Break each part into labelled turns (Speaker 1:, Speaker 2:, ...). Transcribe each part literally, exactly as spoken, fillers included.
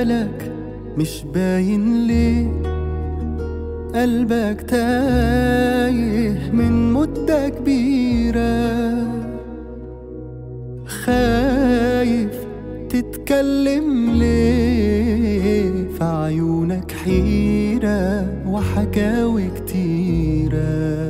Speaker 1: مالك مش باين ليه؟ قلبك تايه من مدة كبيرة، خايف تتكلم ليه؟ في عيونك حيرة وحكاوي كتيرة.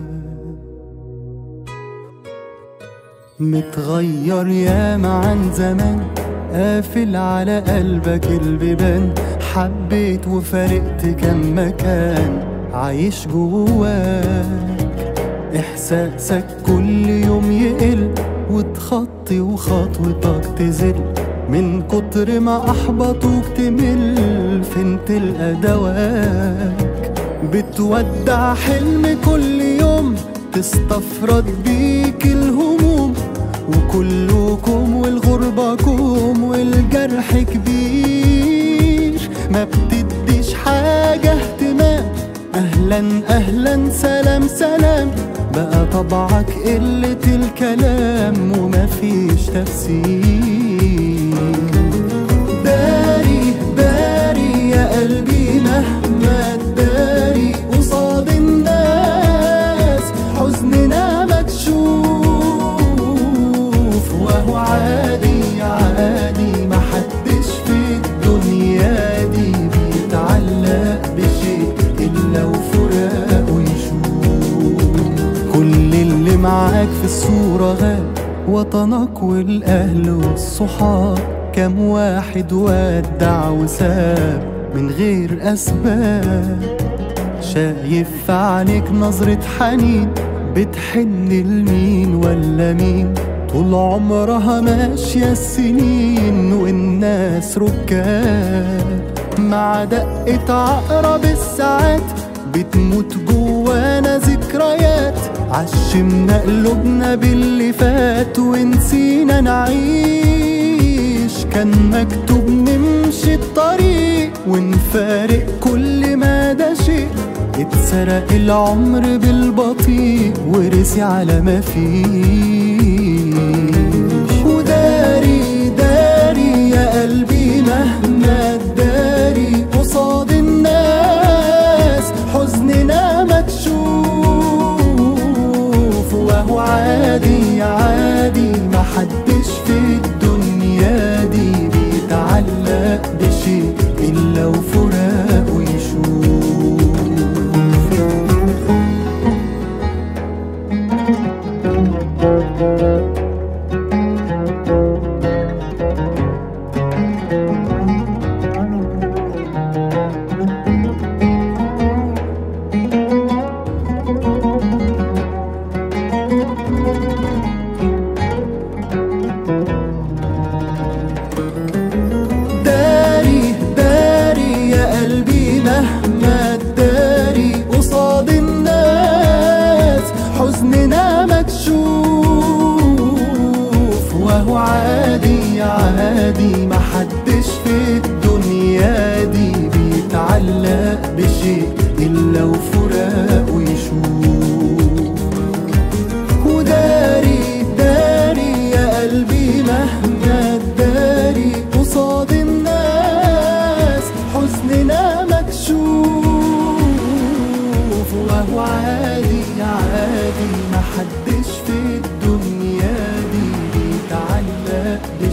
Speaker 1: متغير ياما عن زمان، قافل على قلبك البيبان، حبيت وفارقت كم مكان عايش جواك. إحساسك كل يوم يقل وتخطي وخطوتك تزل، من كتر ما أحبطوك تمل. فين تلقى دواك؟ بتودع حلم كل يوم، تستفرد بيك الهموم، وكلكم والغربة كوم والجرح كبير. ما بتديش حاجة اهتمام، أهلا أهلا سلام سلام، بقى طبعك قلة الكلام ومفيش تفسير. داري داري يا قلبي مهما تداري قصاد الناس، حزننا مكشوف وهو عادي عادي. محدش في الدنيا دي بيتعلق بشيء إلا وفراقه يشوف. كل اللي معاك في الصورة غاب، وطنك والأهل والصحاب، كم واحد ودع وساب من غير أسباب. شايف في عينيك نظرة حنين، بتحن لمين ولا مين؟ طول عمرها ماشية السنين والناس ركاب. مع دقة عقرب الساعات بتموت جوانا ذكريات، عشمنا قلوبنا باللي فات ونسينا نعيش. كان مكتوب نمشي الطريق ونفارق كل ما ده شيء، اتسرق العمر بالبطيء ورسي على ما فيش. وداري داري يا قلبي مهما تداري قصاد الناس، حزننا مكشوف وهو عادي عادي. محدش في الدنيا دي بيتعلق بشيء إلا وفراقه يشوف. داري داري يا قلبي مهما تداري قصاد الناس، حزننا مكشوف وهو عادي عادي. محدش في الدنيا دي بيتعلق بشيء إلا وفراقه يشوف. وداري داري يا قلبي مهما تداري قصاد الناس، حزننا مكشوف وهو عادي عادي. محدش في الدنيا دي بيتعلق